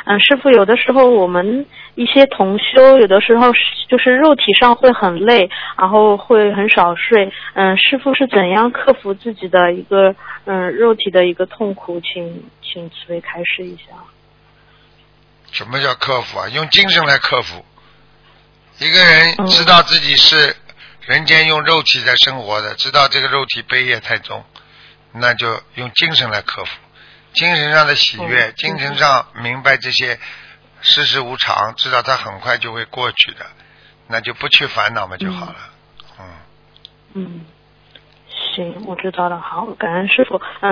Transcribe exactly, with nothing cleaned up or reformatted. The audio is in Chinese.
嗯，师父，有的时候我们一些同修，有的时候就是肉体上会很累，然后会很少睡。嗯，师父是怎样克服自己的一个嗯肉体的一个痛苦？请请慈悲开示一下。 什么叫克服啊？用精神来克服。一个人知道自己是人间用肉体在生活的，知道这个肉体悲业太重，那就用精神来克服。精神上的喜悦， 嗯、 精神上明白这些世事无常，知道它很快就会过去的，那就不去烦恼嘛就好了。嗯。 嗯，行，我知道了。好，感恩师父。嗯。